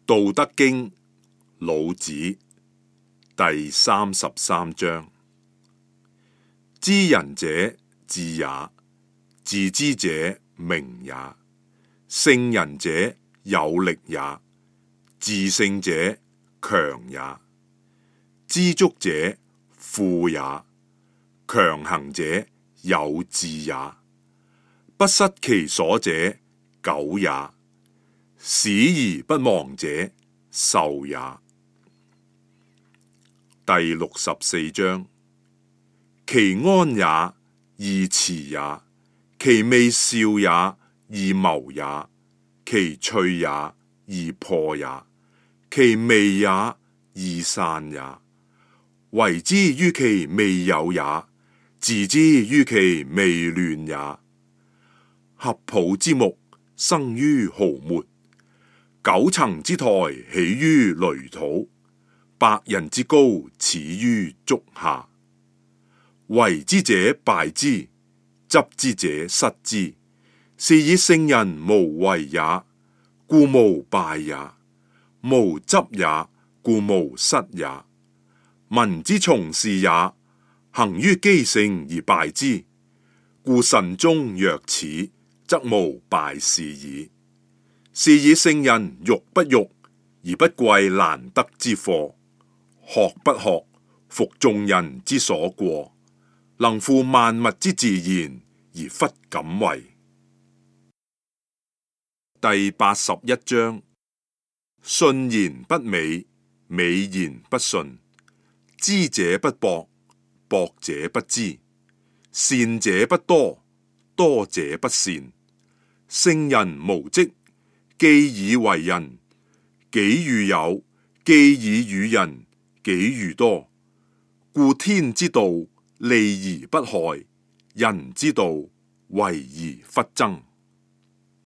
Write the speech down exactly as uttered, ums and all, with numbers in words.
道德經老子第三十三章：知人者智也，自知者明也。勝人者有力也，自勝者強也。知足者富也，強行者有志也。不失其所者久也，使而不亡者壽也。第六十四章：其安也，易持也；其未兆也，易謀也；其脆也，易破也；其微也，易散也。為之於其未有也，治之於其未亂也。合抱之木，生於毫末；九層之台，起於闾土；百人之高，始於足下。為之者敗之，執之者失之。是以聖人無為也，故無敗也；無執也，故無失也。民之從事也，行於箕勝而敗之，故慎終若始，則無敗事矣。是以聖人欲不欲，而不貴難得之貨；學不學，服眾人之所過。能負萬物之自然，而弗敢為。第八十一章：信言不美，美言不信；知者不博，博者不知；善者不多，多者不善。聖人無職，既以為人；己欲有，既以與人；己欲多。故天之道，利而不害；人之道，為而弗爭。